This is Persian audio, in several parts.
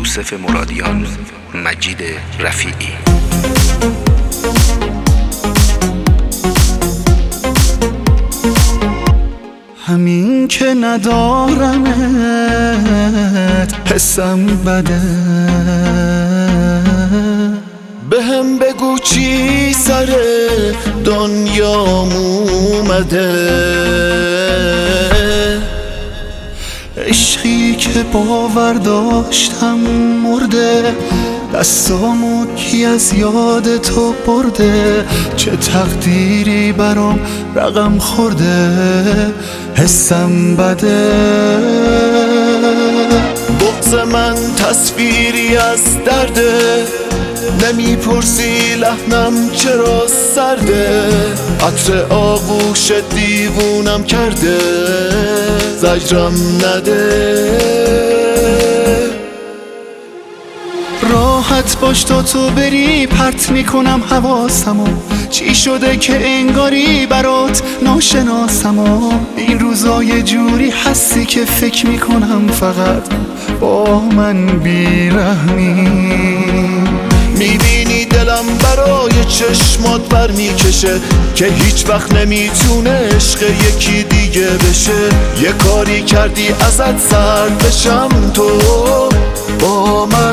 یوسف مرادیان، مجید رفیعی. همین که ندارمت حسم بده، به هم بگو چی سر دنیام اومده. عشقی که باور داشتم مرده، دستامو کی از یاد تو برده. چه تقدیری برام رقم خورده، حسم بده. بغض من تصویری از درده، نمیپرسی لحنم چرا سرده. عطر آغوش دیوونم کرده، زجرم نده. راحت باش تا تو بری پرت میکنم حواسمو. چی شده که انگاری برات ناشناسمو. این روزا یه جوری هستی که فکر میکنم فقط با من بیرحمی. میبینی دلم برای چشمات بر میکشه، که هیچ وقت نمیتونه عشق یکی دیگه بشه. یه کاری کردی ازت سرد بشم، تو با من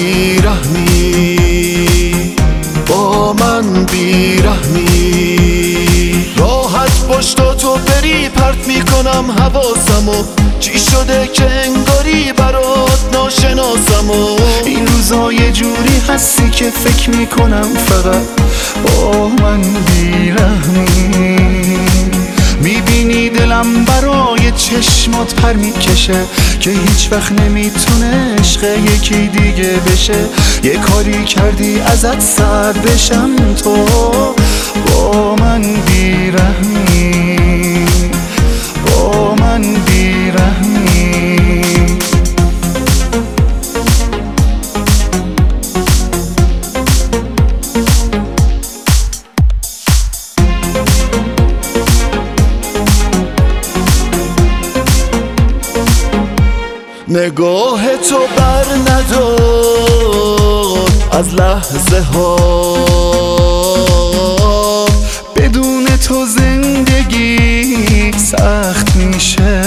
بیرحمی، با من بیرحمی. راحت باش تا تو بری پرت میکنم حواسمو. چی شده که انگاری برات ناشناسمو. این روزا یه جوری هستی که فکر میکنم فقط با من بیرحمی. میبینی دلم برای چشمات پر میکشه، که هیچ وقت نمیتونه عشق یکی دیگه بشه. یه کاری کردی ازت سرد بشم، تو با من بیرحمی، با من بیرحمی. نگاه تو بر ندار از لحظه ها، بدون تو زندگی سخت میشه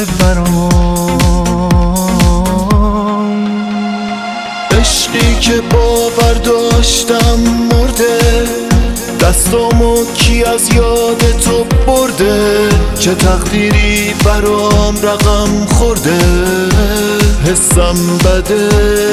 برام. عشقی که باور داشتم مرده، دستامو کی از یاد تو برده. چه تقدیری برام رقم خورده، حسم بده.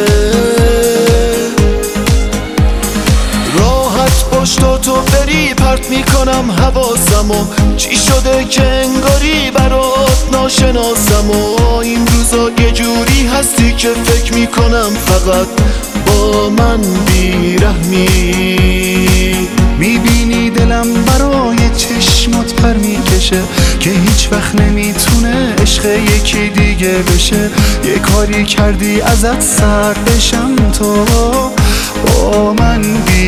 راحت باش تا تو بری پرت میکنم حواسمو. چی شده که انگاری برات ناشناسمو. این روزا یه جوری هستی که فکر میکنم فقط با من بیرحمی. میبینی دلم برای چشمات پر میکشه، که هیچ وقت نمیتونه عشق یکی دیگه بشه. یه کاری کردی ازت سرد بشم، تو با من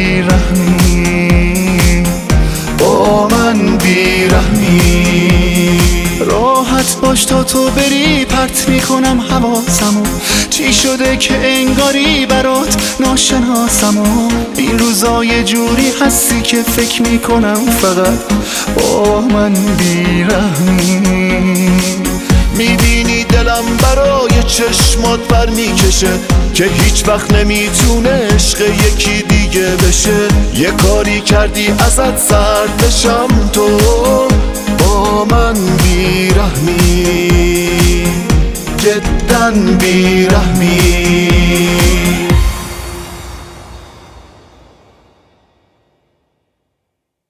بیرحمی، با من بیرحمی. راحت باش تا تو بری پرت میکنم حواسمو. چی شده که انگاری برات ناشناسمو. این روزا یه جوری هستی که فکر میکنم فقط با من بیرحمی. میبینی دلم برای چشمات بر میکشه، که هیچ وقت نمیتونه عشق یکی دیگه بشه. یه کاری کردی ازت سرد بشم، تو با من بیرحمی، جداً بیرحمی.